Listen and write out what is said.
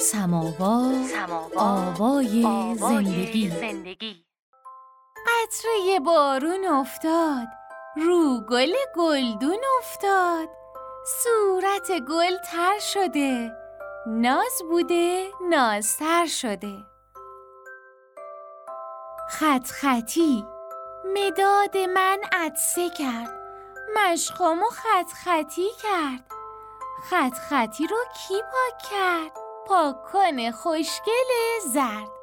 سماوا آوای زندگی. قطره بارون افتاد، رو گل گلدون افتاد، صورت گل تر شده، ناز بوده نازتر شده. خط خطی مداد من عطسه کرد، مشقامو خط خطی کرد. خط خطی رو کی پاک کرد؟ پاک کن خوشگل زرد.